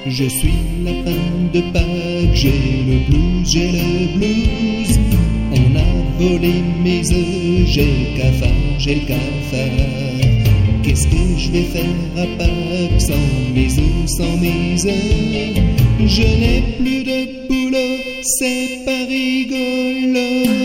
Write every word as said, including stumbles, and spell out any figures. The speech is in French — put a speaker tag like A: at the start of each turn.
A: Je suis lapin de Pâques, j'ai le blues, j'ai le blues. On a volé mes œufs, j'ai le cafard, j'ai le cafard. Qu'est-ce que je vais faire à Pâques sans mes œufs, sans mes œufs? Je n'ai plus de boulot, c'est pas rigolo.